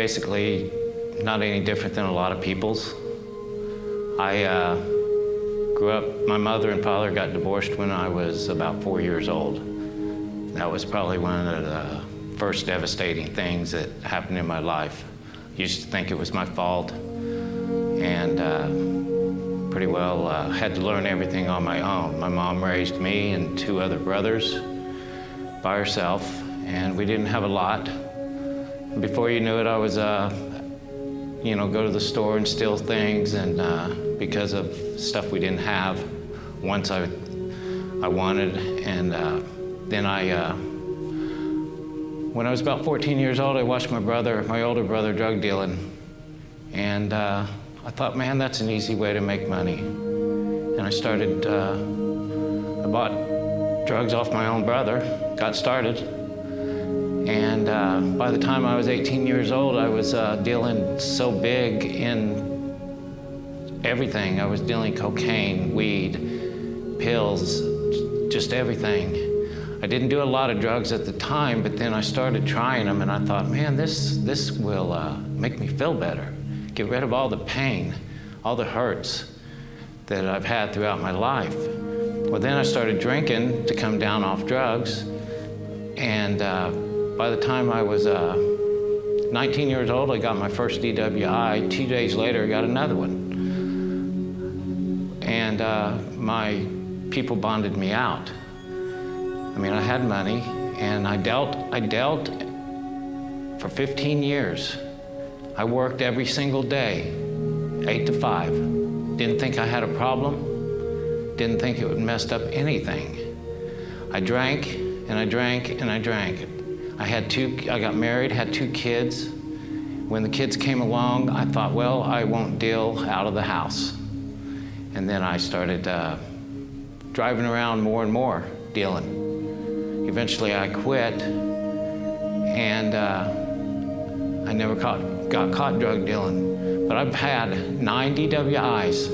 basically not any different than a lot of people's. I grew up, my mother and father got divorced when I was about 4 years old. That was probably one of the first devastating things that happened in my life. I used to think it was my fault, and pretty well had to learn everything on my own. My mom raised me and 2 other brothers by herself, and we didn't have a lot. Before you knew it, I was, go to the store and steal things, and because of stuff we didn't have, once I wanted, and then when I was about 14 years old, I watched my older brother, drug dealing, and I thought, man, that's an easy way to make money. And I started, I bought drugs off my own brother, got started, and by the time I was 18 years old, I was dealing so big in everything. I was dealing cocaine, weed, pills, just everything. I didn't do a lot of drugs at the time, but then I started trying them, and I thought, man, this will make me feel better, get rid of all the pain, all the hurts that I've had throughout my life. Well, then I started drinking to come down off drugs, and by the time I was 19 years old, I got my first DWI. 2 days later, I got another one. And my people bonded me out. I mean, I had money, and I dealt for 15 years. I worked every single day, 8 to 5. Didn't think I had a problem. Didn't think it would mess up anything. I drank, and I drank, and I drank. I got married, had 2 kids. When the kids came along, I thought, well, I won't deal out of the house. And then I started driving around more and more, dealing. Eventually I quit, and I never got caught drug dealing. But I've had 9 DWIs.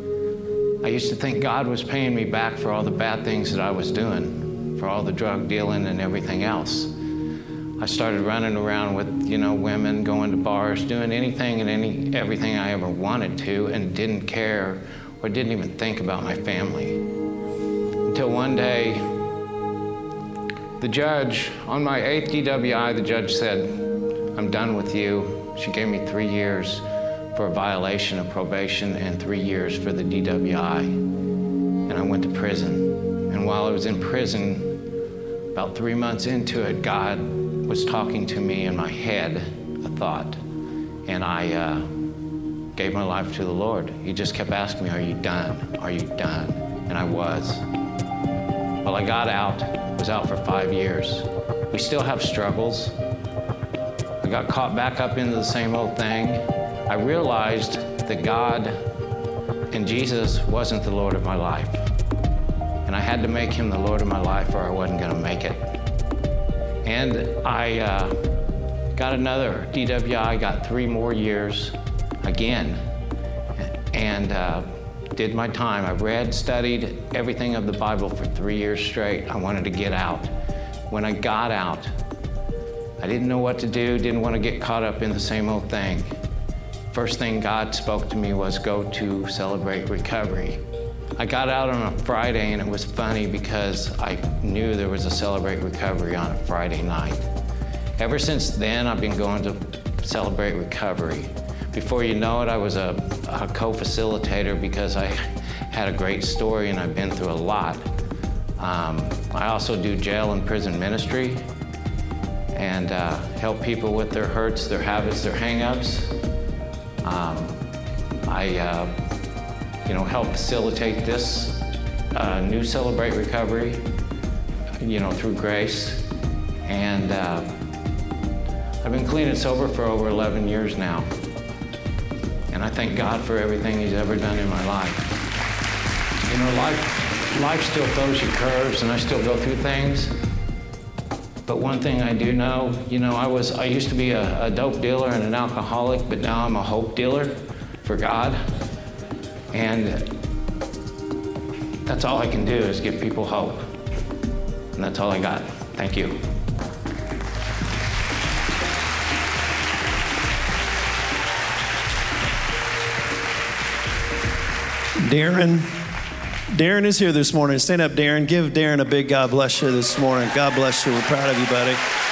I used to think God was paying me back for all the bad things that I was doing, for all the drug dealing and everything else. I started running around with, women, going to bars, doing anything and everything I ever wanted to, and didn't care or didn't even think about my family. Until one day, the judge, on my 8th DWI, the judge said, I'm done with you. She gave me 3 years for a violation of probation and 3 years for the DWI. And I went to prison. And while I was in prison, about 3 months into it, God was talking to me in my head, a thought. And I gave my life to the Lord. He just kept asking me, are you done? Are you done? And I was. Well, I got out, was out for 5 years. We still have struggles. I got caught back up into the same old thing. I realized that God and Jesus wasn't the Lord of my life. And I had to make him the Lord of my life or I wasn't gonna make it. And I got another DWI, got 3 more years again, and did my time. I read, studied everything of the Bible for 3 years straight. I wanted to get out. When I got out, I didn't know what to do, didn't want to get caught up in the same old thing. First thing God spoke to me was go to Celebrate Recovery. I got out on a Friday, and it was funny because I knew there was a Celebrate Recovery on a Friday night. Ever since then, I've been going to Celebrate Recovery. Before you know it, I was a co-facilitator because I had a great story and I've been through a lot. I also do jail and prison ministry and help people with their hurts, their habits, their hang-ups. I help facilitate this new Celebrate Recovery, through grace. And I've been clean and sober for over 11 years now. And I thank God for everything he's ever done in my life. Life still throws you curves and I still go through things. But one thing I do know, I used to be a dope dealer and an alcoholic, but now I'm a hope dealer for God. And that's all I can do is give people hope. And that's all I got. Thank you. Darren is here this morning. Stand up, Darren. Give Darren a big God bless you this morning. God bless you. We're proud of you, buddy.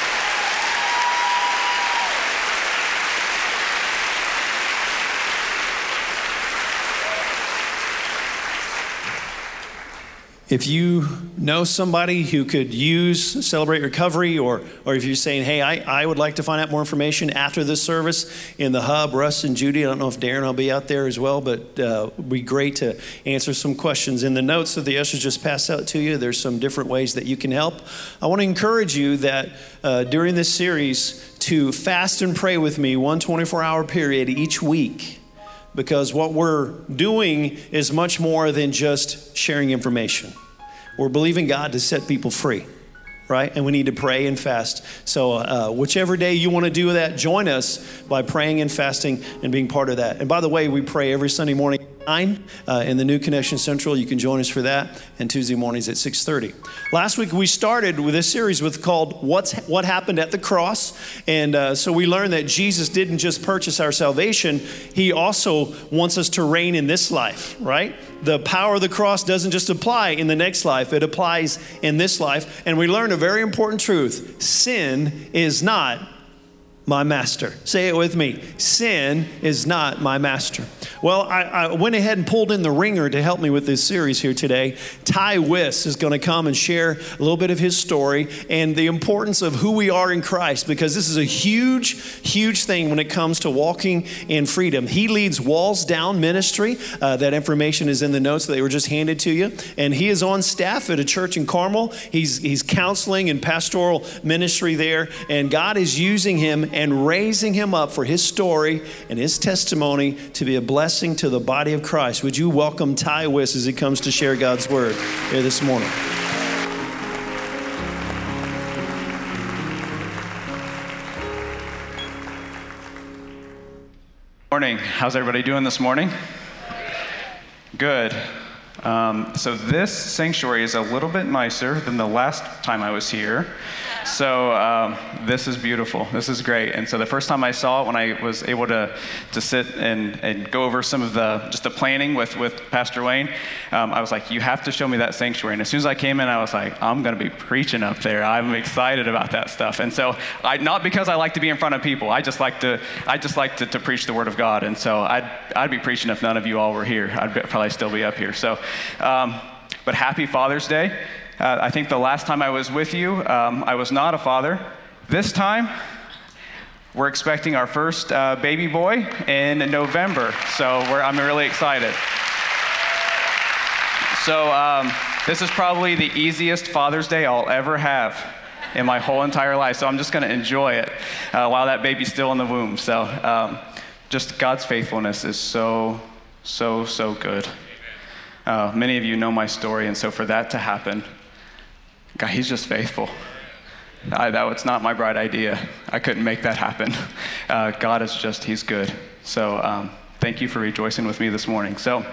If you know somebody who could use Celebrate Recovery, or if you're saying, hey, I would like to find out more information after this service in the hub, Russ and Judy, I don't know if Darren will be out there as well, but it would be great to answer some questions. In the notes that the ushers just passed out to you, there's some different ways that you can help. I want to encourage you that during this series to fast and pray with me 1 24-hour period each week. Because what we're doing is much more than just sharing information. We're believing God to set people free, right? And we need to pray and fast. So whichever day you want to do that, join us by praying and fasting and being part of that. And by the way, we pray every Sunday morning at 9 in the New Connection Central. You can join us for that. And Tuesday mornings at 6:30. Last week we started with this series called What Happened at the Cross. And so we learned that Jesus didn't just purchase our salvation. He also wants us to reign in this life, right? The power of the cross doesn't just apply in the next life. It applies in this life. And we learned a very important truth. Sin is not my master. Say it with me. Sin is not my master. Well, I went ahead and pulled in the ringer to help me with this series here today. Ty Wiss is going to come and share a little bit of his story and the importance of who we are in Christ, because this is a huge, huge thing when it comes to walking in freedom. He leads Walls Down Ministry. That information is in the notes that they were just handed to you. And he is on staff at a church in Carmel. He's counseling and pastoral ministry there. And God is using him and raising him up for his story and his testimony to be a blessing to the body of Christ. Would you welcome Ty Wiss as he comes to share God's word here this morning? Morning. How's everybody doing this morning? Good. So this sanctuary is a little bit nicer than the last time I was here. So this is beautiful. This is great. And so the first time I saw it, when I was able to sit and go over some of the planning with Pastor Wayne, I was like, you have to show me that sanctuary. And as soon as I came in, I was like, I'm going to be preaching up there. I'm excited about that stuff. And so not because I like to be in front of people. I just like to preach the word of God. And so I'd be preaching if none of you all were here. I'd probably still be up here. So, but happy Father's Day. I think the last time I was with you, I was not a father. This time, we're expecting our first baby boy in November, so I'm really excited. So this is probably the easiest Father's Day I'll ever have in my whole entire life, so I'm just going to enjoy it while that baby's still in the womb. So just God's faithfulness is so good. Many of you know my story, and so for that to happen, God, he's just faithful. It's not my bright idea. I couldn't make that happen. God is just, he's good. So thank you for rejoicing with me this morning. So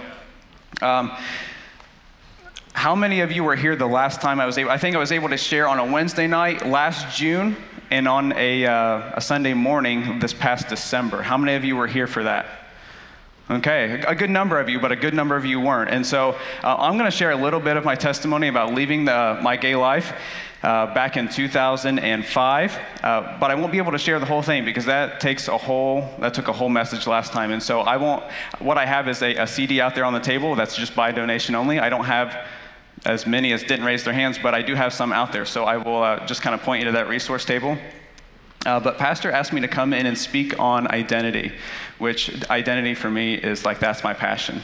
how many of you were here the last time I think I was able to share on a Wednesday night last June and on a Sunday morning this past December. How many of you were here for that? Okay, a good number of you, but a good number of you weren't. And so I'm going to share a little bit of my testimony about leaving my gay life back in 2005, but I won't be able to share the whole thing because that took a whole message last time. And so what I have is a CD out there on the table that's just by donation only. I don't have as many as didn't raise their hands, but I do have some out there. So I will just kind of point you to that resource table. But Pastor asked me to come in and speak on identity, which identity for me is like, that's my passion.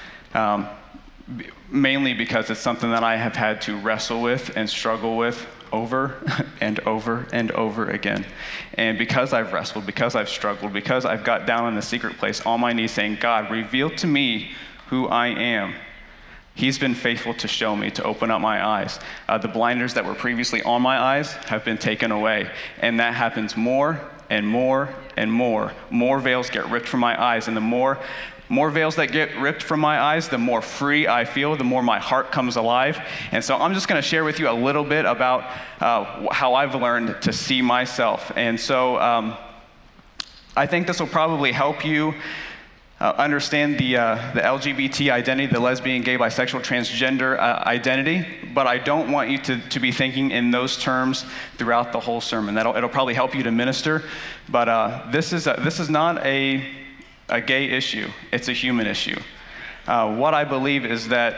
Mainly because it's something that I have had to wrestle with and struggle with over and over and over again. And because I've wrestled, because I've struggled, because I've got down in the secret place on my knees saying, God, reveal to me who I am. He's been faithful to show me, to open up my eyes. The blinders that were previously on my eyes have been taken away. And that happens more and more and more. More veils get ripped from my eyes. And the more veils that get ripped from my eyes, the more free I feel, the more my heart comes alive. And so I'm just going to share with you a little bit about how I've learned to see myself. And so I think this will probably help you understand the LGBT identity, the lesbian, gay, bisexual, transgender identity, but I don't want you to be thinking in those terms throughout the whole sermon. It'll probably help you to minister, but this is not a gay issue. It's a human issue. What I believe is that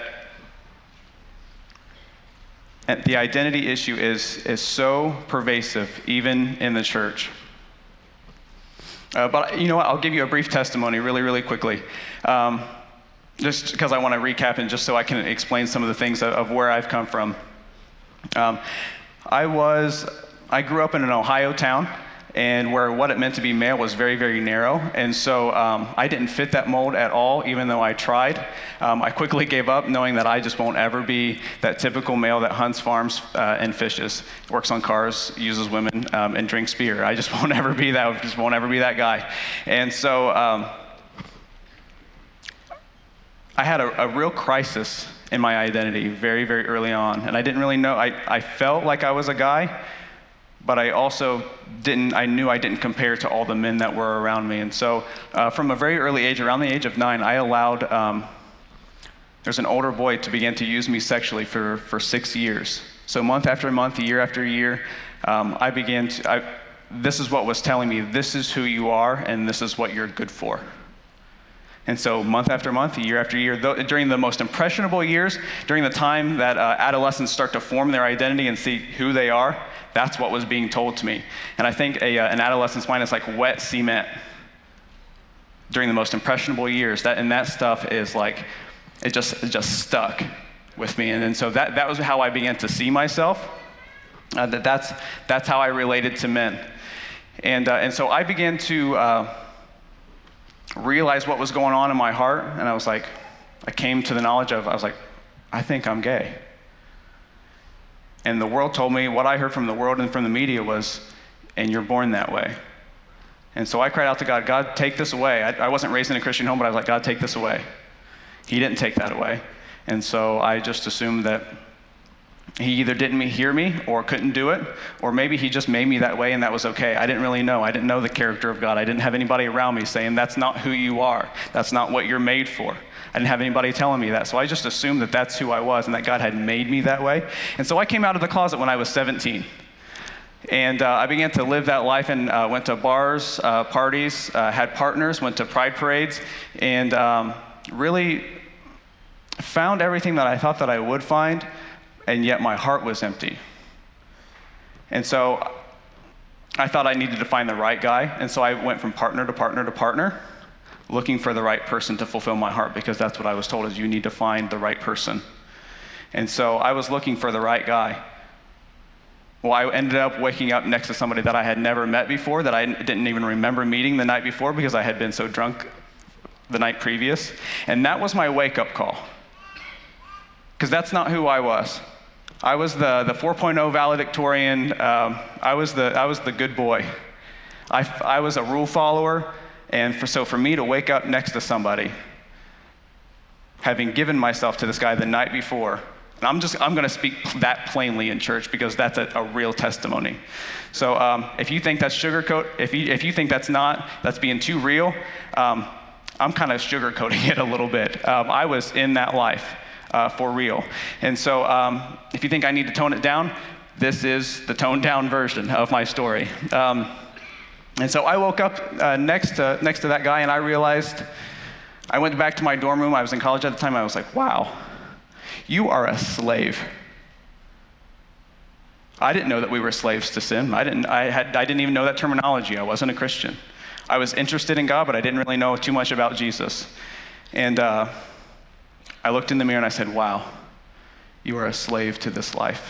the identity issue is so pervasive, even in the church. But you know what? I'll give you a brief testimony really, really quickly. Just because I want to recap and just so I can explain some of the things of where I've come from. I grew up in an Ohio town, and where what it meant to be male was very, very narrow. And so I didn't fit that mold at all, even though I tried. I quickly gave up, knowing that I just won't ever be that typical male that hunts, farms, and fishes, works on cars, uses women, and drinks beer. I just won't ever be that. Just won't ever be that guy. And so I had a real crisis in my identity very, very early on, and I didn't really know. I felt like I was a guy, but I also I knew I didn't compare to all the men that were around me. And so from a very early age, around the age of 9, I allowed, there's an older boy to begin to use me sexually for 6 years. So month after month, year after year, this is what was telling me, this is who you are and this is what you're good for. And so month after month, year after year, during the most impressionable years, during the time that adolescents start to form their identity and see who they are, that's what was being told to me. And I think an adolescent's mind is like wet cement during the most impressionable years. That stuff is like, it just stuck with me. And so that was how I began to see myself. That's how I related to men. And so I began to realize what was going on in my heart, and I came to the knowledge of, I think I'm gay. And the world told me, what I heard from the world and from the media was, and you're born that way. And so I cried out to God, God, take this away. I wasn't raised in a Christian home, but I was like, God, take this away. He didn't take that away. And so I just assumed that he either didn't hear me or couldn't do it, or maybe he just made me that way and that was okay. I didn't really know. I didn't know the character of God. I didn't have anybody around me saying, that's not who you are. That's not what you're made for. I didn't have anybody telling me that. So I just assumed that that's who I was and that God had made me that way. And so I came out of the closet when I was 17. And I began to live that life and went to bars, parties, had partners, went to pride parades, and really found everything that I thought that I would find, and yet my heart was empty. And so I thought I needed to find the right guy, and so I went from partner to partner to partner, looking for the right person to fulfill my heart, because that's what I was told, is you need to find the right person. And so I was looking for the right guy. Well, I ended up waking up next to somebody that I had never met before, that I didn't even remember meeting the night before because I had been so drunk the night previous. And that was my wake-up call, because that's not who I was. I was the 4.0 valedictorian. I was the good boy. I was a rule follower. And so for me to wake up next to somebody, having given myself to this guy the night before, and I'm going to speak that plainly in church because that's a real testimony. So if you think that's sugarcoat, if you think that's being too real, I'm kind of sugarcoating it a little bit. I was in that life for real. And so if you think I need to tone it down, this is the toned down version of my story. And so I woke up next to that guy, and I realized, I went back to my dorm room. I was in college at the time. I was like, wow, you are a slave. I didn't know that we were slaves to sin. I didn't even know that terminology. I wasn't a Christian. I was interested in God, but I didn't really know too much about Jesus. And I looked in the mirror and I said, wow, you are a slave to this life.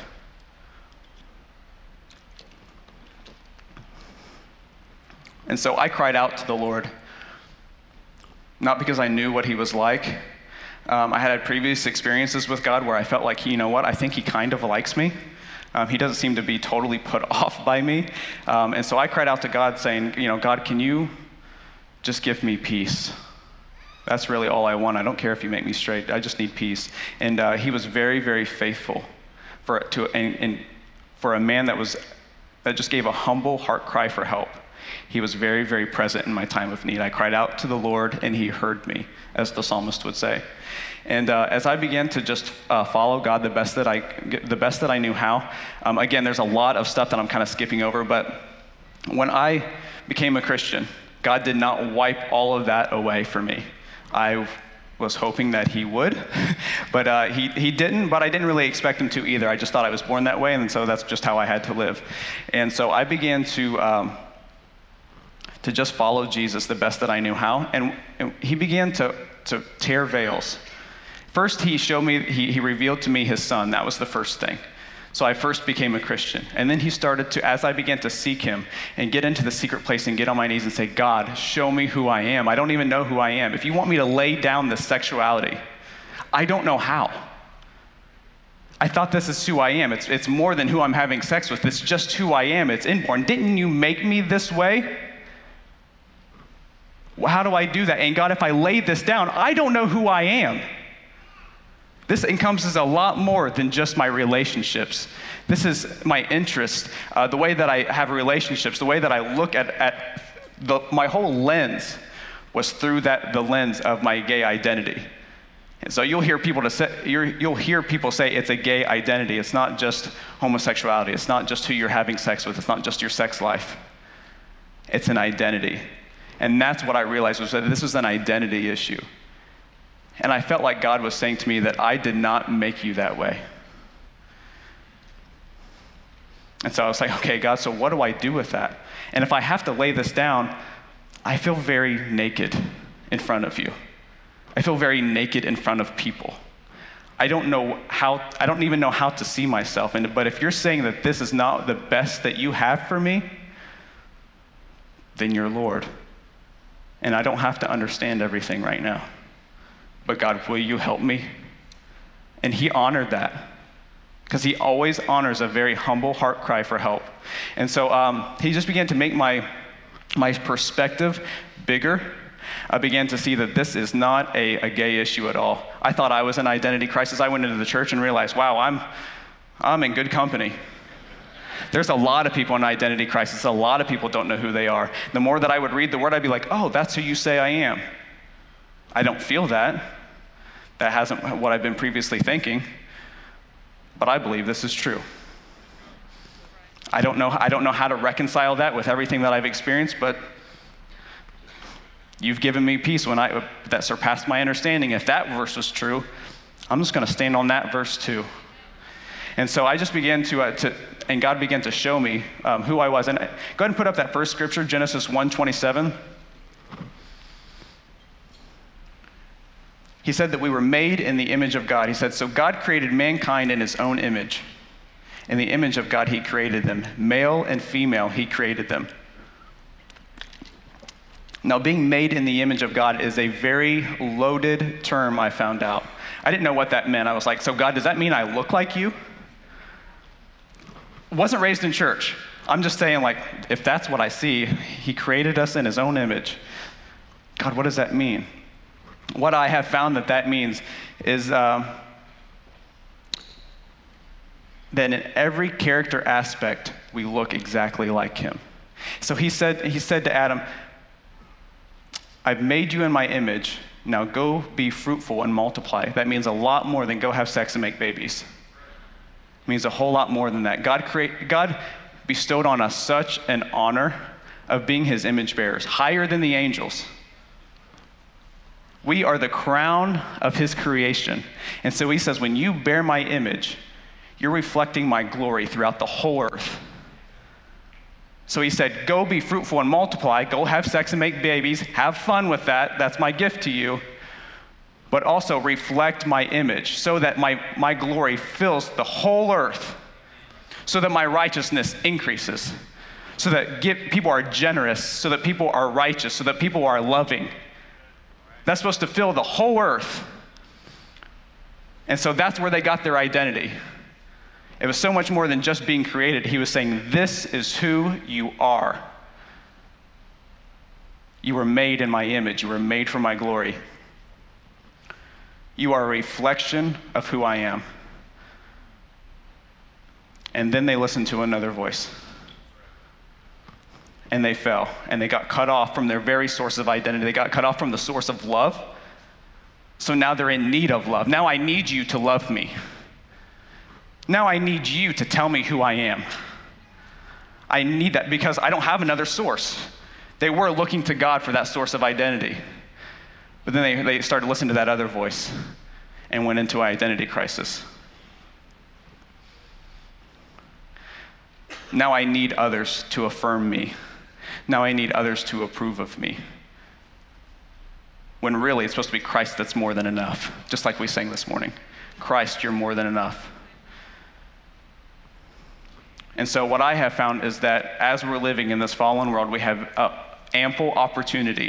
And so I cried out to the Lord, not because I knew what he was like. I had previous experiences with God where I felt like, you know what, I think he kind of likes me. He doesn't seem to be totally put off by me. And so I cried out to God saying, God, can you just give me peace? That's really all I want. I don't care if you make me straight. I just need peace. And he was very, very faithful for a man that was that just gave a humble heart cry for help. He was very, very present in my time of need. I cried out to the Lord, and he heard me, as the psalmist would say. And as I began to just follow God the best that I knew how, again, there's a lot of stuff that I'm kind of skipping over, but when I became a Christian, God did not wipe all of that away for me. I was hoping that he would, but he didn't, but I didn't really expect him to either. I just thought I was born that way, and so that's just how I had to live. And so I began to just follow Jesus the best that I knew how, and he began to tear veils. First, he revealed to me his son. That was the first thing. So I first became a Christian. And then he started to, as I began to seek him and get into the secret place and get on my knees and say, God, show me who I am. I don't even know who I am. If you want me to lay down this sexuality, I don't know how. I thought this is who I am. It's more than who I'm having sex with. It's just who I am. It's inborn. Didn't you make me this way? How do I do that? And God, if I lay this down, I don't know who I am. This encompasses a lot more than just my relationships. This is my interest, the way that I have relationships, the way that I look at my whole lens was through the lens of my gay identity. And so you'll hear people say it's a gay identity. It's not just homosexuality. It's not just who you're having sex with. It's not just your sex life. It's an identity. And that's what I realized was that this was an identity issue. And I felt like God was saying to me that I did not make you that way. And so I was like, okay, God, so what do I do with that? And if I have to lay this down, I feel very naked in front of you. I feel very naked in front of people. I don't even know how to see myself. But if you're saying that this is not the best that you have for me, then you're Lord. And I don't have to understand everything right now. But God, will you help me? And he honored that, because he always honors a very humble heart cry for help. And so he just began to make my perspective bigger. I began to see that this is not a gay issue at all. I thought I was in identity crisis. I went into the church and realized, wow, I'm in good company. There's a lot of people in identity crisis. A lot of people don't know who they are. The more that I would read the word, I'd be like, oh, that's who you say I am. I don't feel that. That hasn't what I've been previously thinking, but I believe this is true. I don't know how to reconcile that with everything that I've experienced, but you've given me peace that surpassed my understanding. If that verse was true, I'm just going to stand on that verse too. And so I just began and God began to show me who I was. And go ahead and put up that first scripture, Genesis 1:27. He said that we were made in the image of God. He said, so God created mankind in his own image. In the image of God, he created them. Male and female, he created them. Now, being made in the image of God is a very loaded term, I found out. I didn't know what that meant. I was like, so God, does that mean I look like you? Wasn't raised in church. I'm just saying, like, if that's what I see, he created us in his own image. God, what does that mean? What I have found that means is that in every character aspect, we look exactly like him. So he said to Adam, I've made you in my image. Now go be fruitful and multiply. That means a lot more than go have sex and make babies. It means a whole lot more than that. God bestowed on us such an honor of being his image bearers, higher than the angels. We are the crown of his creation. And so he says, when you bear my image, you're reflecting my glory throughout the whole earth. So he said, go be fruitful and multiply, go have sex and make babies, have fun with that, that's my gift to you, but also reflect my image so that my glory fills the whole earth, so that my righteousness increases, so that people are generous, so that people are righteous, so that people are loving. That's supposed to fill the whole earth. And so that's where they got their identity. It was so much more than just being created. He was saying, this is who you are. You were made in my image. You were made for my glory. You are a reflection of who I am. And then they listened to another voice. and they fell, and they got cut off from their very source of identity. They got cut off from the source of love. So now they're in need of love. Now I need you to love me. Now I need you to tell me who I am. I need that because I don't have another source. They were looking to God for that source of identity. But then they started listening to that other voice and went into an identity crisis. Now I need others to affirm me. Now I need others to approve of me. When really it's supposed to be Christ that's more than enough, just like we sang this morning. Christ, you're more than enough. And so what I have found is that as we're living in this fallen world, we have ample opportunity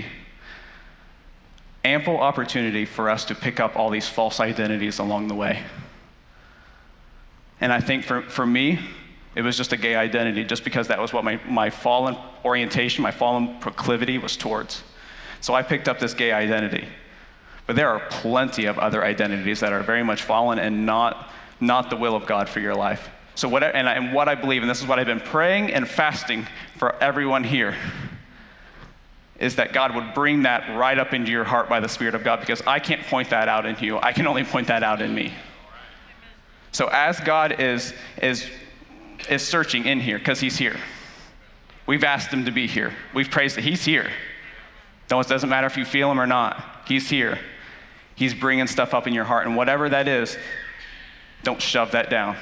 for us to pick up all these false identities along the way. And I think for me, it was just a gay identity, just because that was what my fallen orientation, my fallen proclivity was towards. So I picked up this gay identity. But there are plenty of other identities that are very much fallen and not the will of God for your life. So what I believe, and this is what I've been praying and fasting for everyone here, is that God would bring that right up into your heart by the Spirit of God, because I can't point that out in you. I can only point that out in me. So as God is searching in here, because he's here. We've asked him to be here. We've praised that he's here. It doesn't matter if you feel him or not. He's here. He's bringing stuff up in your heart. And whatever that is, don't shove that down.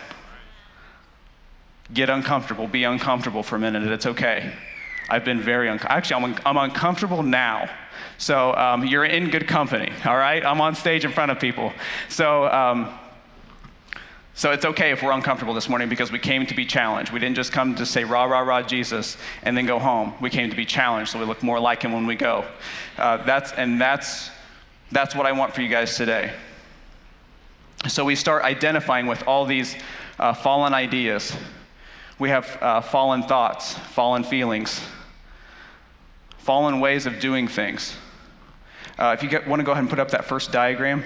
Get uncomfortable. Be uncomfortable for a minute. It's okay. I've been very uncomfortable. Actually, I'm uncomfortable now. So you're in good company, all right? I'm on stage in front of people. So it's okay if we're uncomfortable this morning, because we came to be challenged. We didn't just come to say, rah, rah, rah, Jesus, and then go home. We came to be challenged so we look more like him when we go. That's what I want for you guys today. So we start identifying with all these fallen ideas. We have fallen thoughts, fallen feelings, fallen ways of doing things. If you want to go ahead and put up that first diagram.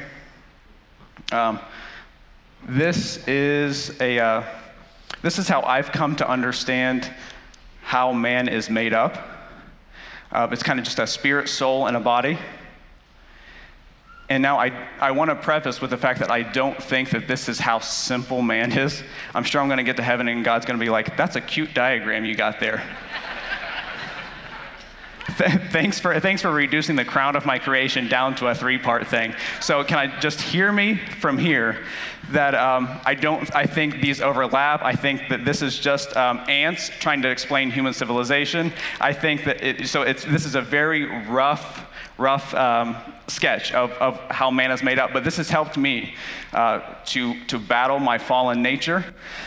This is how I've come to understand how man is made up. It's kind of just a spirit, soul, and a body. And now I want to preface with the fact that I don't think that this is how simple man is. I'm sure I'm going to get to heaven and God's going to be like, that's a cute diagram you got there. Thanks for reducing the crown of my creation down to a 3-part thing. So can I just hear me from here that I think these overlap. I think that this is just ants trying to explain human civilization. I think that this is a very rough sketch of how man is made up, but this has helped me to battle my fallen nature,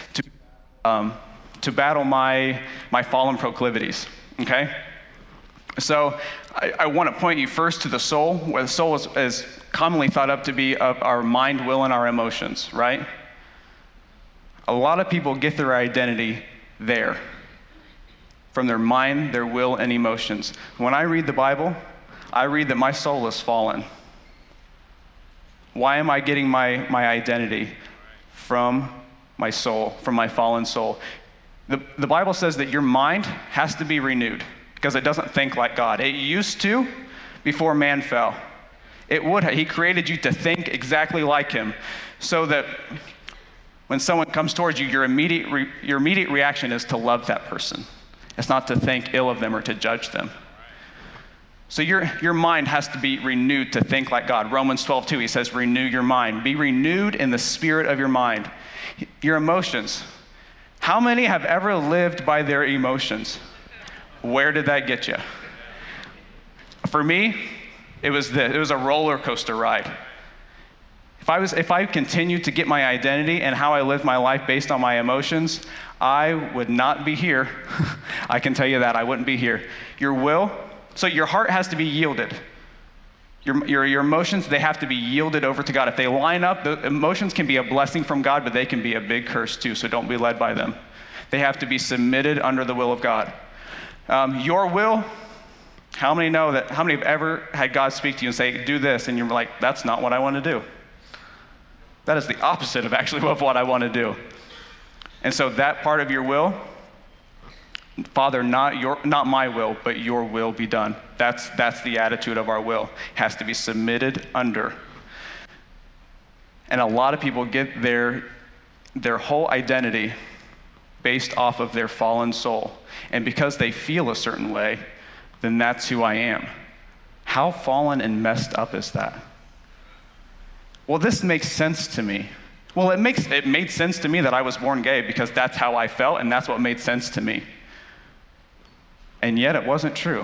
to battle my fallen proclivities, okay? So I want to point you first to the soul, where the soul is commonly thought up to be of our mind, will, and our emotions, right? A lot of people get their identity there, from their mind, their will, and emotions. When I read the Bible, I read that my soul is fallen. Why am I getting my identity from my soul, from my fallen soul? The Bible says that your mind has to be renewed, because it doesn't think like God. It used to before man fell. It would. He created you to think exactly like him, so that when someone comes towards you, your immediate reaction is to love that person. It's not to think ill of them or to judge them. So your mind has to be renewed to think like God. Romans 12:2, he says, renew your mind. Be renewed in the spirit of your mind. Your emotions. How many have ever lived by their emotions? Where did that get you? For me, it was a roller coaster ride. If I continued to get my identity and how I lived my life based on my emotions, I would not be here. I can tell you that, I wouldn't be here. Your will, so your heart has to be yielded. Your emotions, they have to be yielded over to God. If they line up, the emotions can be a blessing from God, but they can be a big curse too, so don't be led by them. They have to be submitted under the will of God. Your will, how many have ever had God speak to you and say, do this, and you're like, that's not what I want to do. That is the opposite of actually of what I want to do. And so that part of your will, Father, not my will, but your will be done. That's the attitude of our will. It has to be submitted under. And a lot of people get their whole identity based off of their fallen soul. And because they feel a certain way, then that's who I am. How fallen and messed up is that? Well, this makes sense to me. Well, it made sense to me that I was born gay because that's how I felt and that's what made sense to me. And yet it wasn't true.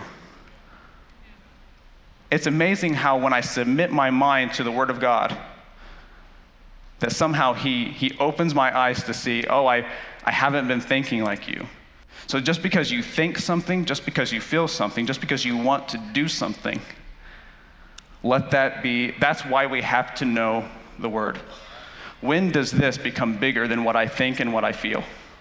It's amazing how when I submit my mind to the Word of God, that somehow he opens my eyes to see, oh, I haven't been thinking like you. So just because you think something, just because you feel something, just because you want to do something, let that be, that's why we have to know the Word. When does this become bigger than what I think and what I feel?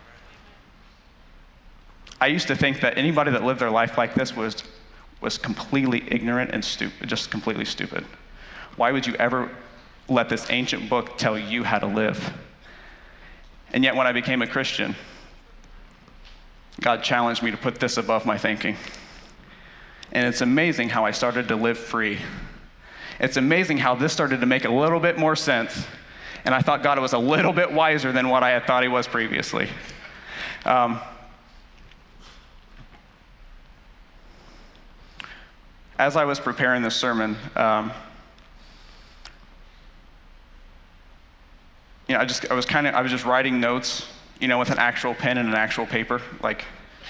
I used to think that anybody that lived their life like this was completely ignorant and stupid, just completely stupid. Why would you ever let this ancient book tell you how to live? And yet when I became a Christian, God challenged me to put this above my thinking. And it's amazing how I started to live free. It's amazing how this started to make a little bit more sense. And I thought God was a little bit wiser than what I had thought he was previously. As I was preparing this sermon, I was just writing notes, with an actual pen and an actual paper, like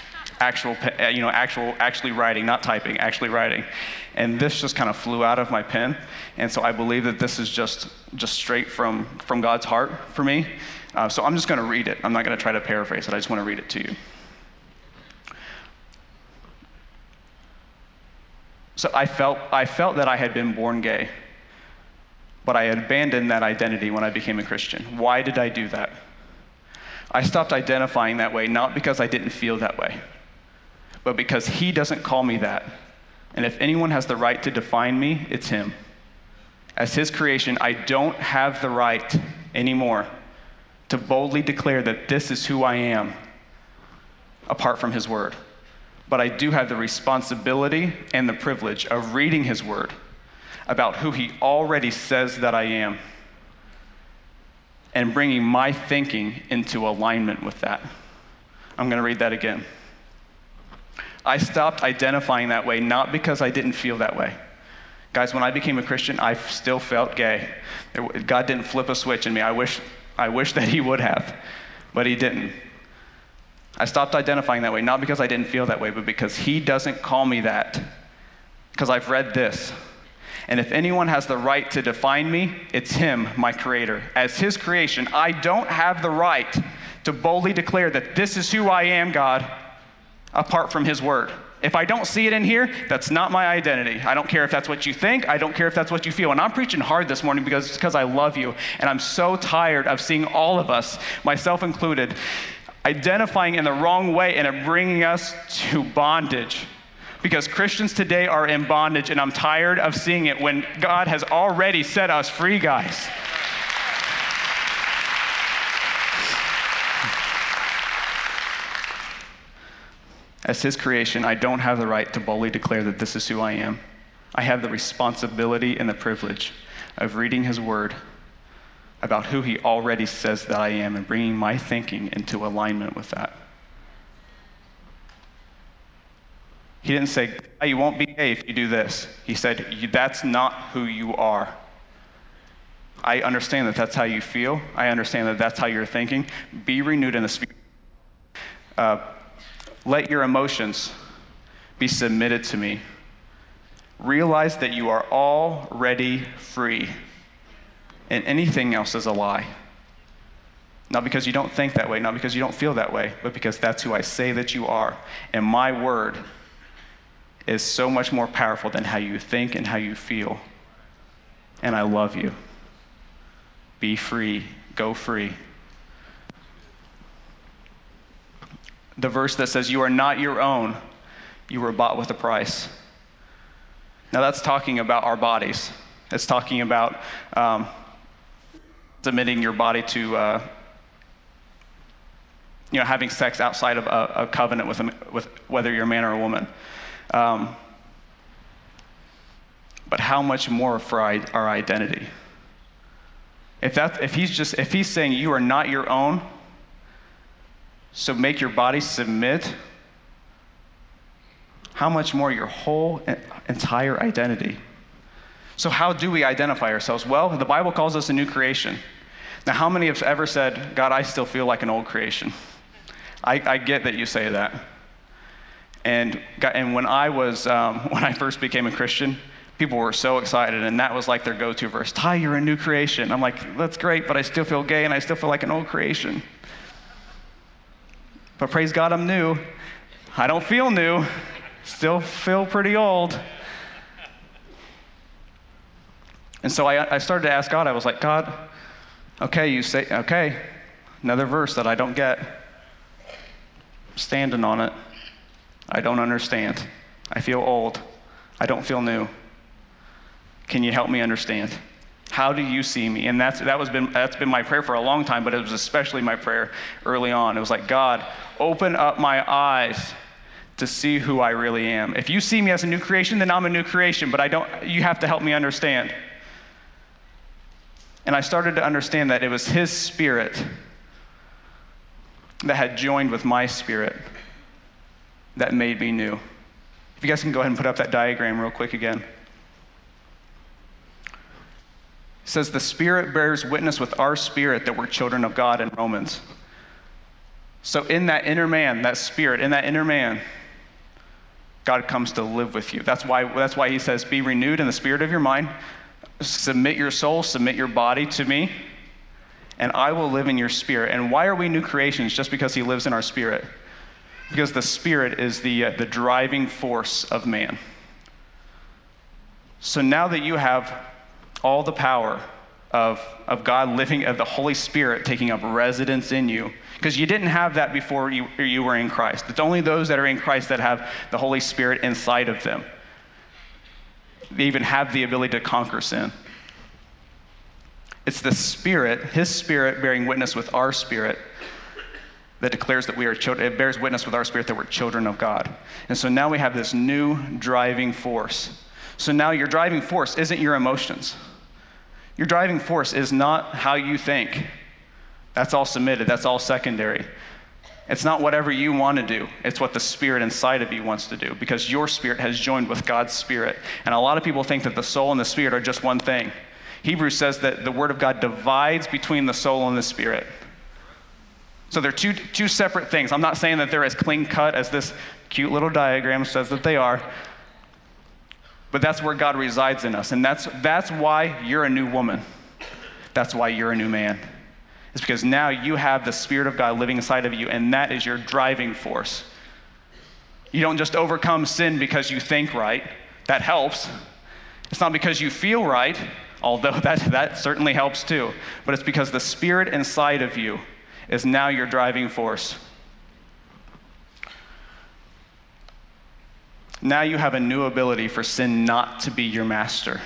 actually writing, not typing, actually writing. And this just kind of flew out of my pen. And so I believe that this is just straight from God's heart for me. So I'm just going to read it. I'm not going to try to paraphrase it. I just want to read it to you. So I felt that I had been born gay, but I had abandoned that identity when I became a Christian. Why did I do that? I stopped identifying that way, not because I didn't feel that way, but because he doesn't call me that. And if anyone has the right to define me, it's him. As his creation, I don't have the right anymore to boldly declare that this is who I am apart from his word. But I do have the responsibility and the privilege of reading his word about who he already says that I am and bringing my thinking into alignment with that. I'm going to read that again. I stopped identifying that way, not because I didn't feel that way. Guys, when I became a Christian, I still felt gay. God didn't flip a switch in me. I wish that he would have, but he didn't. I stopped identifying that way, not because I didn't feel that way, but because he doesn't call me that. Because I've read this. And if anyone has the right to define me, it's him, my creator. As his creation, I don't have the right to boldly declare that this is who I am, God, apart from his word. If I don't see it in here, that's not my identity. I don't care if that's what you think. I don't care if that's what you feel. And I'm preaching hard this morning because I love you. And I'm so tired of seeing all of us, myself included, identifying in the wrong way and it bringing us to bondage. Because Christians today are in bondage, and I'm tired of seeing it when God has already set us free, guys. As his creation, I don't have the right to boldly declare that this is who I am. I have the responsibility and the privilege of reading his word about who he already says that I am and bringing my thinking into alignment with that. He didn't say, hey, you won't be gay if you do this. He said, that's not who you are. I understand that that's how you feel. I understand that that's how you're thinking. Be renewed in the spirit. Let your emotions be submitted to me. Realize that you are already free, and anything else is a lie. Not because you don't think that way, not because you don't feel that way, but because that's who I say that you are. And my word is so much more powerful than how you think and how you feel. And I love you. Be free. Go free. The verse that says, you are not your own, you were bought with a price. Now that's talking about our bodies. It's talking about submitting your body to having sex outside of a covenant with whether you're a man or a woman. But how much more for our identity? If he's saying you are not your own, so make your body submit, how much more your whole entire identity? So how do we identify ourselves? Well, the Bible calls us a new creation. Now, how many have ever said, God, I still feel like an old creation? I get that you say that. And when I first became a Christian, people were so excited, and that was like their go-to verse. Ty, you're a new creation. I'm like, that's great, but I still feel gay, and I still feel like an old creation. But praise God, I'm new. I don't feel new. Still feel pretty old. And so I started to ask God. I was like, God, okay, another verse that I don't get. I'm standing on it. I don't understand. I feel old. I don't feel new. Can you help me understand? How do you see me? And that's been my prayer for a long time, but it was especially my prayer early on. It was like, God, open up my eyes to see who I really am. If you see me as a new creation, then I'm a new creation, but you have to help me understand. And I started to understand that it was his spirit that had joined with my spirit that made me new. If you guys can go ahead and put up that diagram real quick again. It says the Spirit bears witness with our spirit that we're children of God in Romans. So in that inner man, that spirit, in that inner man, God comes to live with you. That's why he says, be renewed in the spirit of your mind. Submit your soul, submit your body to me, and I will live in your spirit. And why are we new creations? Just because he lives in our spirit. Because the Spirit is the driving force of man. So now that you have all the power of God living, of the Holy Spirit taking up residence in you, because you didn't have that before you were in Christ. It's only those that are in Christ that have the Holy Spirit inside of them. They even have the ability to conquer sin. It's the Spirit, his Spirit bearing witness with our spirit, that declares that we are children. It bears witness with our spirit that we're children of God. And so now we have this new driving force. So now your driving force isn't your emotions. Your driving force is not how you think. That's all submitted. That's all secondary. It's not whatever you want to do. It's what the Spirit inside of you wants to do, because your spirit has joined with God's Spirit. And a lot of people think that the soul and the spirit are just one thing. Hebrews says that the Word of God divides between the soul and the spirit. So they're two separate things. I'm not saying that they're as clean cut as this cute little diagram says that they are, but that's where God resides in us. And that's why you're a new woman. That's why you're a new man. It's because now you have the Spirit of God living inside of you, and that is your driving force. You don't just overcome sin because you think right. That helps. It's not because you feel right, although that certainly helps too. But it's because the Spirit inside of you is now your driving force. Now you have a new ability for sin not to be your master.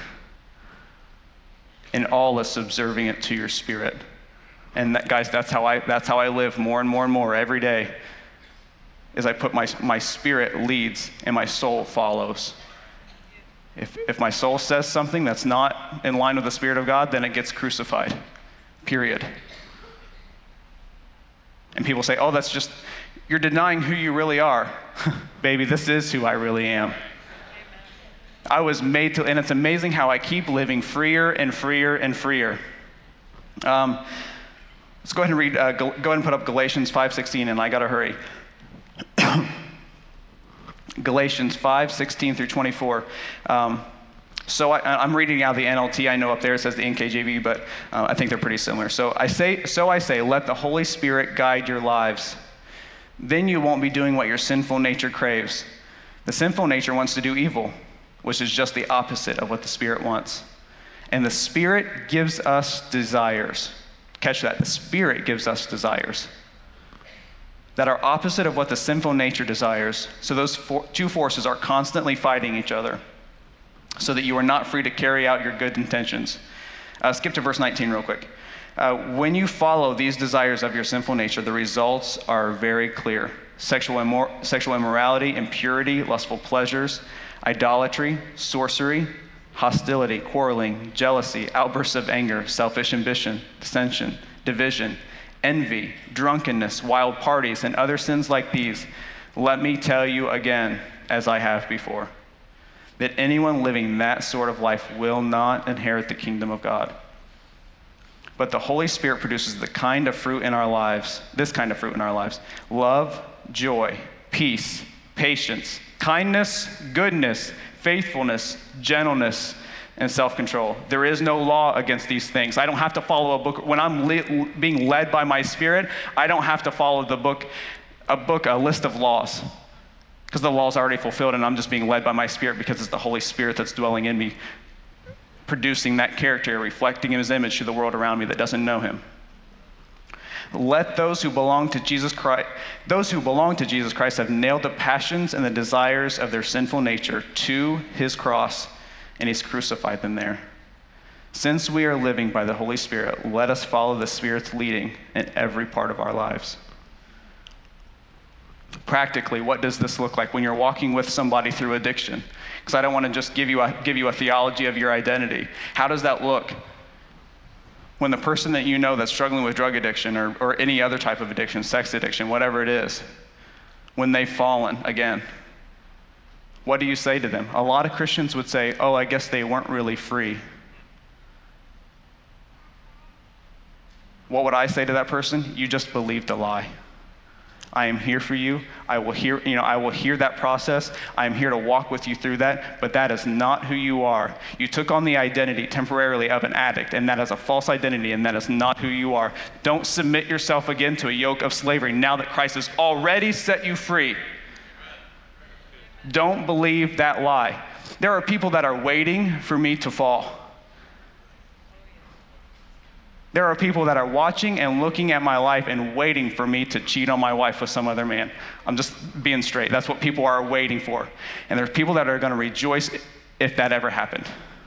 And all is subserving it to your spirit. And guys, that's how I live more and more and more every day, is I put my spirit leads and my soul follows. If my soul says something that's not in line with the Spirit of God, then it gets crucified, period. And people say, oh, that's just, you're denying who you really are. Baby, this is who I really am. I was made to, and it's amazing how I keep living freer and freer and freer. Let's go ahead and read, go ahead and put up Galatians 5:16, and I gotta hurry. Galatians 5:16 through 24. So I'm reading out the NLT. I know up there it says the NKJV, but I think they're pretty similar. So I say, let the Holy Spirit guide your lives. Then you won't be doing what your sinful nature craves. The sinful nature wants to do evil, which is just the opposite of what the Spirit wants. And the Spirit gives us desires. Catch that. The Spirit gives us desires that are opposite of what the sinful nature desires. So those two forces are constantly fighting each other, so that you are not free to carry out your good intentions. Skip to verse 19 real quick. When you follow these desires of your sinful nature, the results are very clear. Sexual immorality, impurity, lustful pleasures, idolatry, sorcery, hostility, quarreling, jealousy, outbursts of anger, selfish ambition, dissension, division, envy, drunkenness, wild parties, and other sins like these. Let me tell you again, as I have before, that anyone living that sort of life will not inherit the kingdom of God. But the Holy Spirit produces this kind of fruit in our lives: love, joy, peace, patience, kindness, goodness, faithfulness, gentleness, and self-control. There is no law against these things. I don't have to follow a book. When I'm being led by my Spirit, I don't have to follow a list of laws, because the law's already fulfilled, and I'm just being led by my Spirit because it's the Holy Spirit that's dwelling in me, producing that character, reflecting His image to the world around me that doesn't know Him. Let those who belong to Jesus Christ have nailed the passions and the desires of their sinful nature to His cross, and He's crucified them there. Since we are living by the Holy Spirit, let us follow the Spirit's leading in every part of our lives. Practically, what does this look like when you're walking with somebody through addiction? Because I don't want to just give you a theology of your identity. How does that look when the person that you know that's struggling with drug addiction or any other type of addiction, sex addiction, whatever it is, when they've fallen again? What do you say to them? A lot of Christians would say, oh, I guess they weren't really free. What would I say to that person? You just believed a lie. I am here for you. I will hear that process. I am here to walk with you through that, but that is not who you are. You took on the identity temporarily of an addict, and that is a false identity, and that is not who you are. Don't submit yourself again to a yoke of slavery now that Christ has already set you free. Don't believe that lie. There are people that are waiting for me to fall. There are people that are watching and looking at my life and waiting for me to cheat on my wife with some other man. I'm just being straight. That's what people are waiting for. And there's people that are going to rejoice if that ever happened.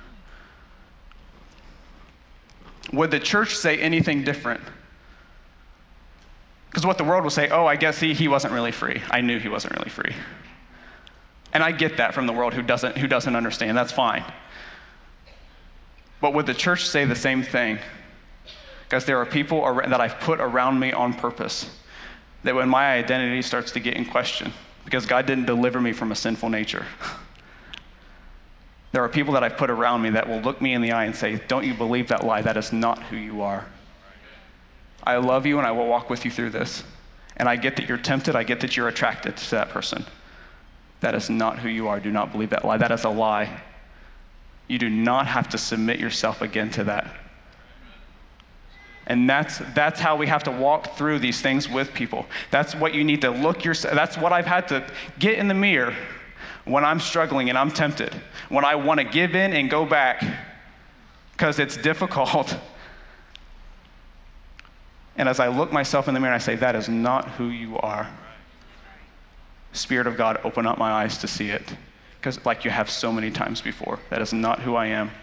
Would the church say anything different? Because what the world will say, oh, I guess he wasn't really free. I knew he wasn't really free. And I get that from the world who doesn't understand. That's fine. But would the church say the same thing? Because there are people that I've put around me on purpose, that when my identity starts to get in question, because God didn't deliver me from a sinful nature, there are people that I've put around me that will look me in the eye and say, don't you believe that lie? That is not who you are. I love you and I will walk with you through this. And I get that you're tempted. I get that you're attracted to that person. That is not who you are. Do not believe that lie. That is a lie. You do not have to submit yourself again to that. And that's how we have to walk through these things with people. That's what you need to look yourself. That's what I've had to get in the mirror when I'm struggling and I'm tempted, when I want to give in and go back because it's difficult. And as I look myself in the mirror, I say, that is not who you are. Spirit of God, open up my eyes to see it, because like you have so many times before, that is not who I am.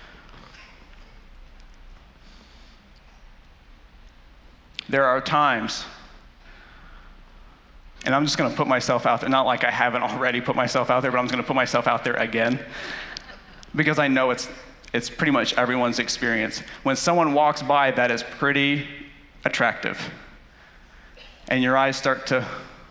There are times, and I'm just going to put myself out there, not like I haven't already put myself out there, but I'm just going to put myself out there again, because I know it's pretty much everyone's experience. When someone walks by that is pretty attractive, and your eyes start to,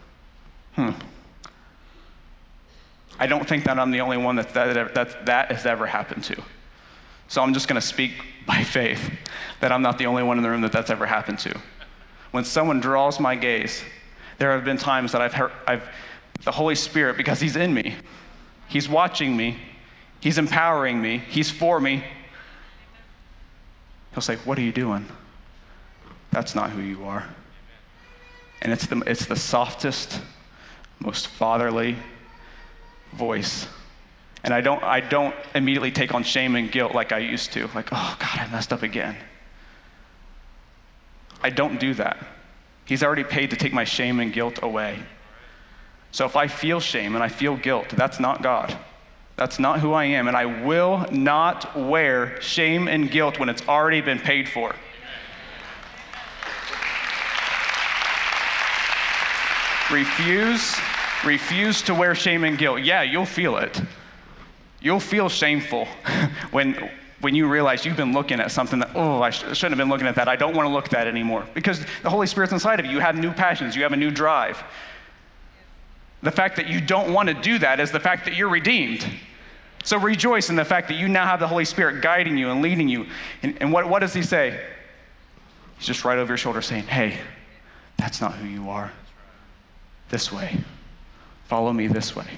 I don't think that I'm the only one that has ever happened to. So I'm just going to speak by faith that I'm not the only one in the room that's ever happened to. When someone draws my gaze, there have been times that the Holy Spirit, because He's in me, He's watching me, He's empowering me, He's for me. He'll say, what are you doing? That's not who you are. And it's the softest, most fatherly voice. And I don't immediately take on shame and guilt like I used to. Like, oh God, I messed up again. I don't do that. He's already paid to take my shame and guilt away. So if I feel shame and I feel guilt, that's not God. That's not who I am. And I will not wear shame and guilt when it's already been paid for. Refuse to wear shame and guilt. Yeah, you'll feel it. You'll feel shameful when you realize you've been looking at something that, I shouldn't have been looking at that. I don't want to look at that anymore. Because the Holy Spirit's inside of you. You have new passions. You have a new drive. The fact that you don't want to do that is the fact that you're redeemed. So rejoice in the fact that you now have the Holy Spirit guiding you and leading you. And what does he say? He's just right over your shoulder saying, hey, that's not who you are. This way. Follow me this way.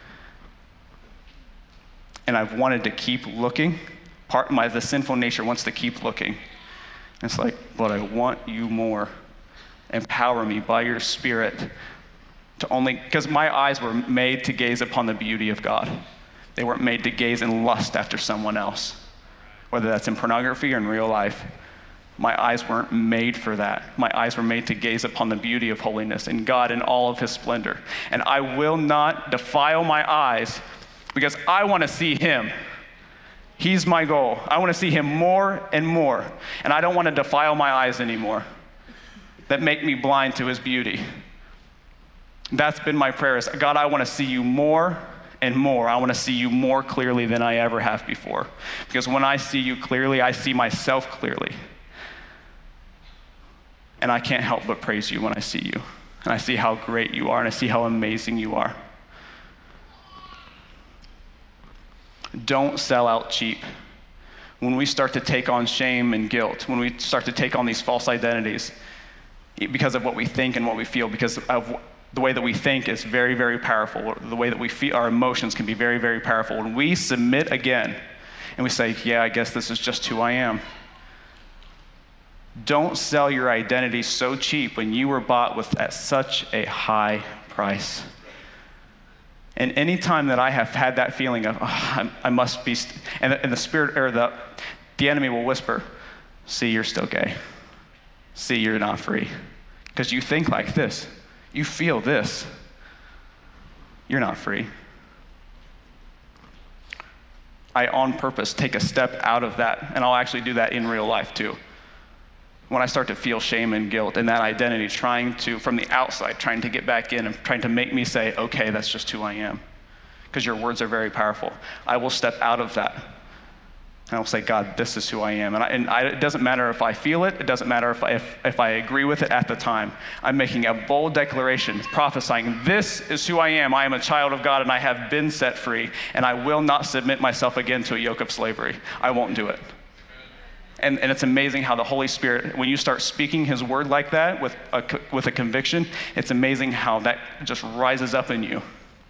And I've wanted to keep looking. The sinful nature wants to keep looking. And it's like, but I want you more. Empower me by your Spirit because my eyes were made to gaze upon the beauty of God. They weren't made to gaze and lust after someone else, whether that's in pornography or in real life. My eyes weren't made for that. My eyes were made to gaze upon the beauty of holiness and God in all of his splendor. And I will not defile my eyes because I want to see him. He's my goal. I want to see him more and more. And I don't want to defile my eyes anymore that make me blind to his beauty. That's been my prayer is, God, I want to see you more and more. I want to see you more clearly than I ever have before. Because when I see you clearly, I see myself clearly. And I can't help but praise you when I see you. And I see how great you are, and I see how amazing you are. Don't sell out cheap. When we start to take on shame and guilt, when we start to take on these false identities, because of what we think and what we feel, because of the way that we think is very, very powerful. The way that we feel, our emotions can be very, very powerful. When we submit again and we say, yeah, I guess this is just who I am. Don't sell your identity so cheap when you were bought at such a high price. And any time that I have had that feeling of, I must be, and the spirit or the enemy will whisper, see, you're still gay. See, you're not free. Because you think like this. You feel this. You're not free. I, on purpose, take a step out of that, and I'll actually do that in real life too. When I start to feel shame and guilt and that identity from the outside, trying to get back in and trying to make me say, okay, that's just who I am. Because your words are very powerful. I will step out of that. And I'll say, God, this is who I am. It doesn't matter if I feel it. It doesn't matter if I agree with it at the time. I'm making a bold declaration, prophesying, this is who I am. I am a child of God, and I have been set free. And I will not submit myself again to a yoke of slavery. I won't do it. And it's amazing how the Holy Spirit, when you start speaking his word like that with a conviction, it's amazing how that just rises up in you.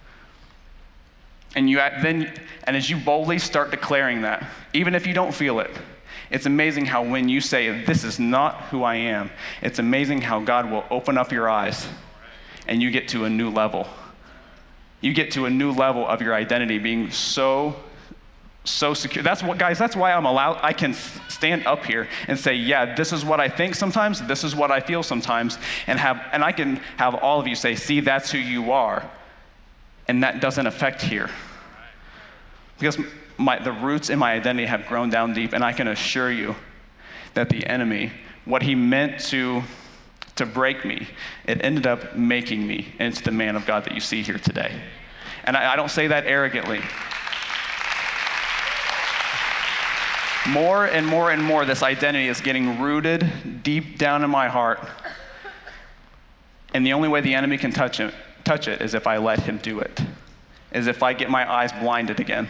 And as you boldly start declaring that, even if you don't feel it, it's amazing how when you say, this is not who I am, it's amazing how God will open up your eyes and you get to a new level. You get to a new level of your identity being so secure. That's why I can stand up here and say, yeah, this is what I think sometimes, this is what I feel sometimes, and I can have all of you say, see, that's who you are. And that doesn't affect here. Because the roots in my identity have grown down deep, and I can assure you that the enemy, what he meant to break me, it ended up making me into the man of God that you see here today. And I don't say that arrogantly. More and more and more, this identity is getting rooted deep down in my heart. And the only way the enemy can touch it is if I let him do it, is if I get my eyes blinded again.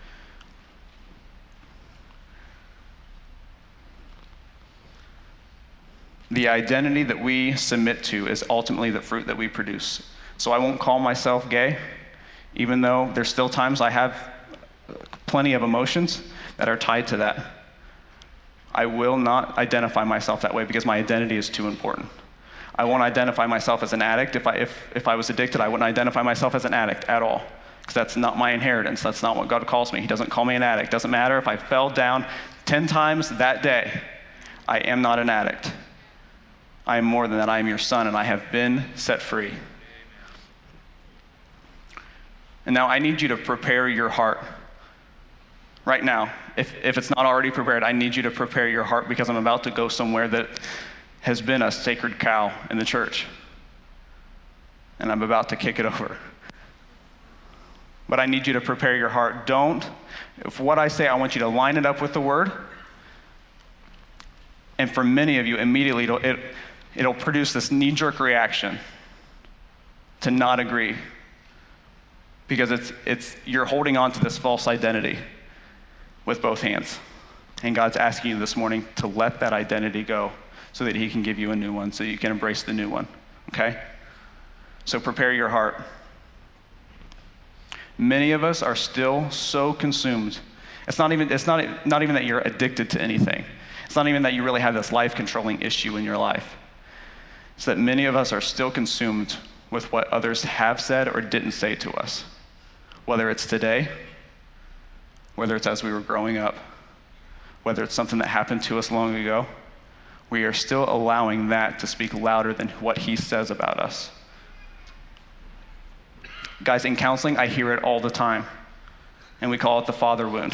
The identity that we submit to is ultimately the fruit that we produce. So I won't call myself gay, even though there's still times I have plenty of emotions that are tied to that. I will not identify myself that way because my identity is too important. I won't identify myself as an addict. If I was addicted, I wouldn't identify myself as an addict at all, because that's not my inheritance. That's not what God calls me. He doesn't call me an addict. Doesn't matter if I fell down 10 times that day. I am not an addict. I am more than that. I am your son, and I have been set free. And now I need you to prepare your heart. Right now, if it's not already prepared, I need you to prepare your heart, because I'm about to go somewhere that has been a sacred cow in the church. and I'm about to kick it over. But I need you to prepare your heart. If what I say, I want you to line it up with the word. And for many of you, immediately it'll produce this knee-jerk reaction to not agree, because you're holding on to this false identity with both hands. And God's asking you this morning to let that identity go so that he can give you a new one, so you can embrace the new one, okay? So prepare your heart. Many of us are still so consumed. It's not even that you're addicted to anything. It's not even that you really have this life-controlling issue in your life. It's that many of us are still consumed with what others have said or didn't say to us, whether it's today, whether it's as we were growing up, whether it's something that happened to us long ago. We are still allowing that to speak louder than what he says about us. Guys, in counseling, I hear it all the time, and we call it the father wound.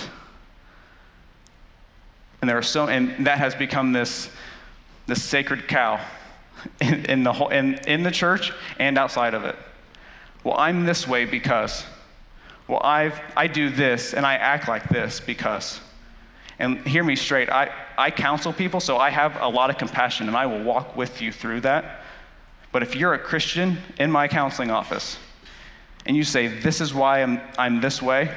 And that has become this sacred cow in the church and outside of it. Well, I'm this way because. Well, I do this and I act like this because. And hear me straight, I counsel people, so I have a lot of compassion, and I will walk with you through that. But if you're a Christian in my counseling office, and you say, this is why I'm this way,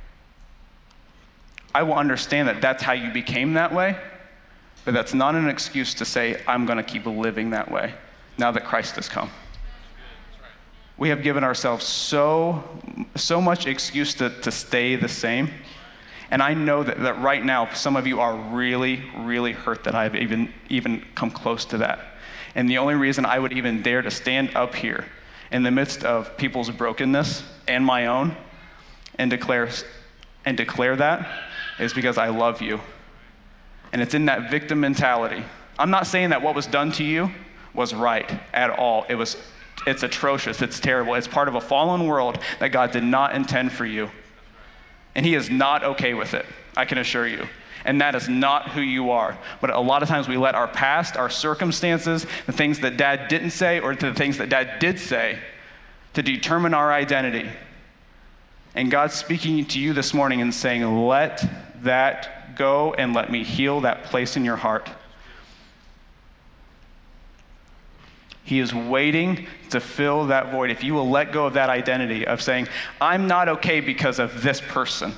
I will understand that that's how you became that way, but that's not an excuse to say, I'm gonna keep living that way now that Christ has come. We have given ourselves so much excuse to stay the same. And I know that right now, some of you are really, really hurt that I've even come close to that. And the only reason I would even dare to stand up here in the midst of people's brokenness and my own and declare that is because I love you. And it's in that victim mentality. I'm not saying that what was done to you was right at all. It's atrocious, it's terrible. It's part of a fallen world that God did not intend for you. And he is not okay with it, I can assure you. And that is not who you are. But a lot of times we let our past, our circumstances, the things that dad didn't say or the things that dad did say to determine our identity. And God's speaking to you this morning and saying, let that go and let me heal that place in your heart. He is waiting to fill that void. If you will let go of that identity of saying, I'm not okay because of this person.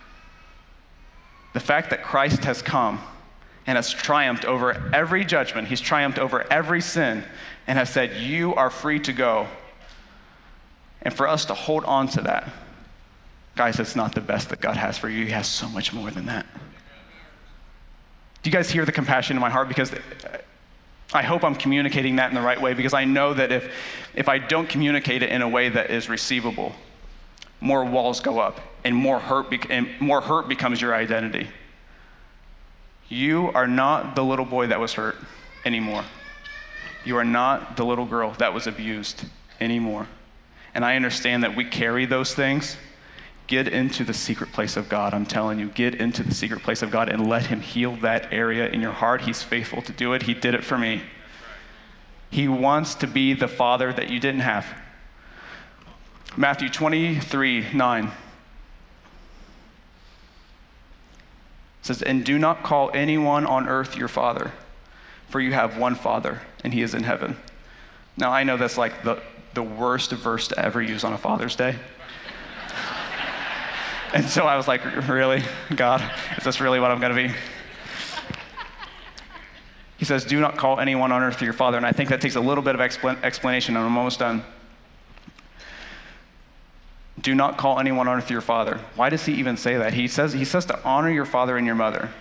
The fact that Christ has come and has triumphed over every judgment, he's triumphed over every sin, and has said, you are free to go. And for us to hold on to that, guys, it's not the best that God has for you. He has so much more than that. Do you guys hear the compassion in my heart? Because I hope I'm communicating that in the right way, because I know that if I don't communicate it in a way that is receivable, more walls go up and more hurt becomes your identity. You are not the little boy that was hurt anymore. You are not the little girl that was abused anymore. And I understand that we carry those things. Get into the secret place of God. I'm telling you, get into the secret place of God and let him heal that area in your heart. He's faithful to do it. He did it for me. He wants to be the father that you didn't have. Matthew 23:9 says, and do not call anyone on earth your father, for you have one Father, and he is in heaven. Now, I know that's like the worst verse to ever use on a Father's Day. And so I was like, really, God? Is this really what I'm going to be? He says, do not call anyone on earth your father. And I think that takes a little bit of explanation, and I'm almost done. Do not call anyone on earth your father. Why does he even say that? He says to honor your father and your mother.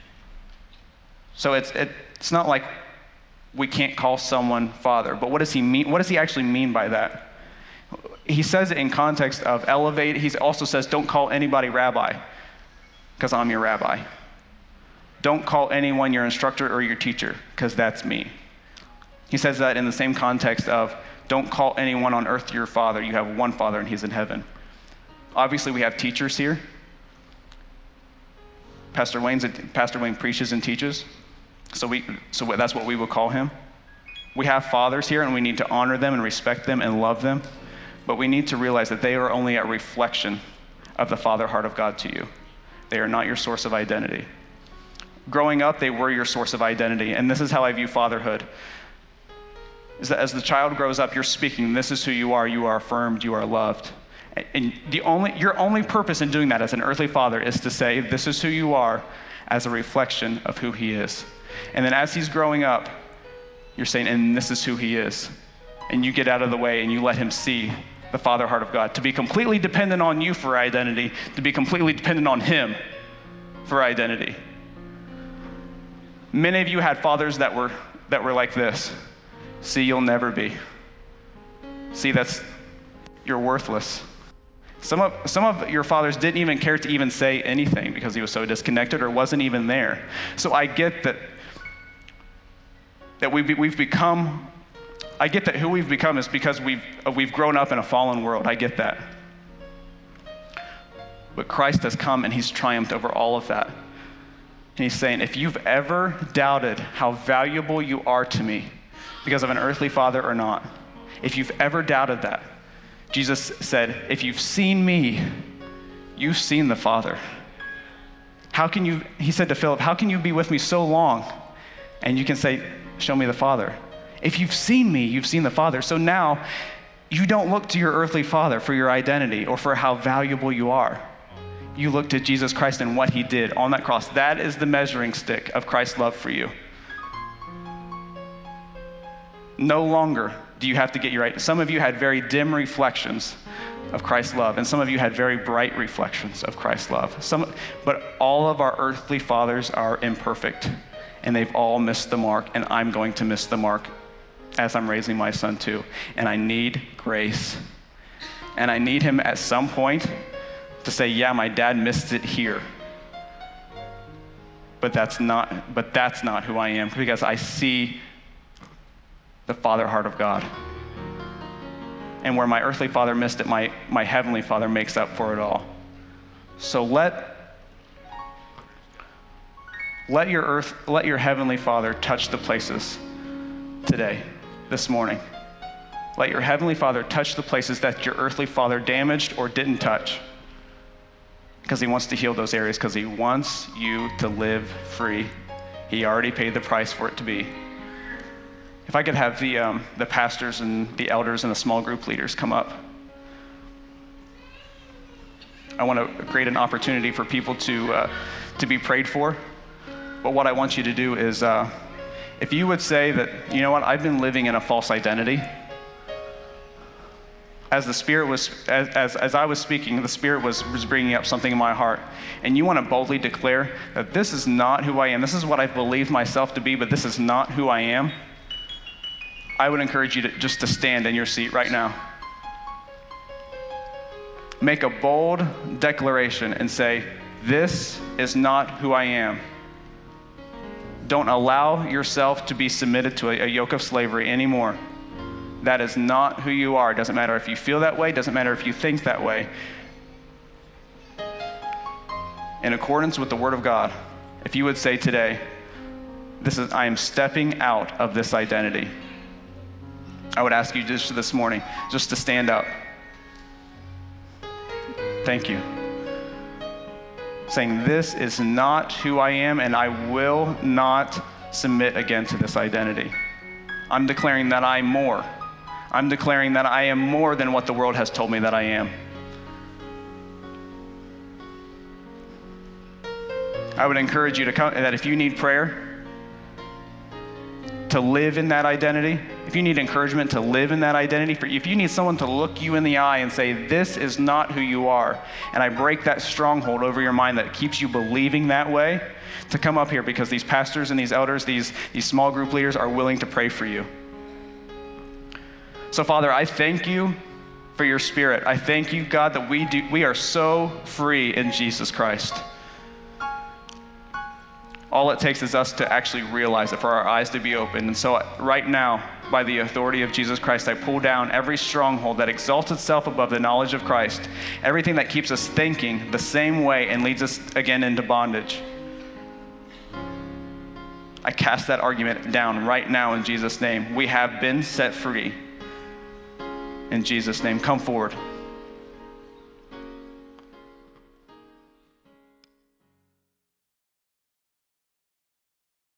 So it's not like we can't call someone father, but what does he mean? What does he actually mean by that? He says it in context of elevate. He also says, don't call anybody rabbi, because I'm your rabbi. Don't call anyone your instructor or your teacher, because that's me. He says that in the same context of, don't call anyone on earth your father. You have one Father, and he's in heaven. Obviously, we have teachers here. Pastor Wayne preaches and teaches, so that's what we would call him. We have fathers here, and we need to honor them and respect them and love them, but we need to realize that they are only a reflection of the Father heart of God to you. They are not your source of identity. Growing up, they were your source of identity, and this is how I view fatherhood. Is that as the child grows up, you're speaking, this is who you are affirmed, you are loved. And your only purpose in doing that as an earthly father is to say, this is who you are as a reflection of who he is. And then as he's growing up, you're saying, and this is who he is. And you get out of the way and you let him see the Father heart of God. To be completely dependent on you for identity, to be completely dependent on him for identity. Many of you had fathers that were like this. See, you'll never be. See, you're worthless. Some of your fathers didn't even care to even say anything because he was so disconnected or wasn't even there. So I get that we've become, I get that who we've become is because we've grown up in a fallen world. I get that. But Christ has come and he's triumphed over all of that. And he's saying, if you've ever doubted how valuable you are to me because of an earthly father or not, if you've ever doubted that, Jesus said, if you've seen me, you've seen the Father. He said to Philip, how can you be with me so long? And you can say, show me the Father. If you've seen me, you've seen the Father. So now you don't look to your earthly father for your identity or for how valuable you are. You look to Jesus Christ and what he did on that cross. That is the measuring stick of Christ's love for you. No longer do you have to get your right. Some of you had very dim reflections of Christ's love, and some of you had very bright reflections of Christ's love. But all of our earthly fathers are imperfect, and they've all missed the mark, and I'm going to miss the mark as I'm raising my son too. And I need grace. And I need him at some point to say, yeah, my dad missed it here. But that's not who I am, because I see the Father heart of God. And where my earthly father missed it, my heavenly Father makes up for it all. So let your heavenly Father touch the places today, this morning. Let your heavenly Father touch the places that your earthly father damaged or didn't touch. Because he wants to heal those areas, because he wants you to live free. He already paid the price for it to be. If I could have the pastors and the elders and the small group leaders come up. I want to create an opportunity for people to be prayed for. But what I want you to do is, if you would say that, you know what, I've been living in a false identity. As the Spirit was, as I was speaking, the Spirit was bringing up something in my heart. And you want to boldly declare that this is not who I am. This is what I believe myself to be, but this is not who I am. I would encourage you to stand in your seat right now. Make a bold declaration and say, this is not who I am. Don't allow yourself to be submitted to a yoke of slavery anymore. That is not who you are. It doesn't matter if you feel that way. It doesn't matter if you think that way. In accordance with the Word of God, if you would say today, I am stepping out of this identity. I would ask you just this morning, just to stand up. Thank you. Saying, this is not who I am, and I will not submit again to this identity. I'm declaring that I'm more. I'm declaring that I am more than what the world has told me that I am. I would encourage you to come, that if you need prayer to live in that identity, if you need encouragement to live in that identity, if you need someone to look you in the eye and say, this is not who you are, and I break that stronghold over your mind that keeps you believing that way, to come up here, because these pastors and these elders, these small group leaders are willing to pray for you. So Father, I thank you for your Spirit. I thank you, God, that we are so free in Jesus Christ. All it takes is us to actually realize it, for our eyes to be open. And so right now, by the authority of Jesus Christ, I pull down every stronghold that exalts itself above the knowledge of Christ, everything that keeps us thinking the same way and leads us again into bondage. I cast that argument down right now in Jesus' name. We have been set free. In Jesus' name, come forward.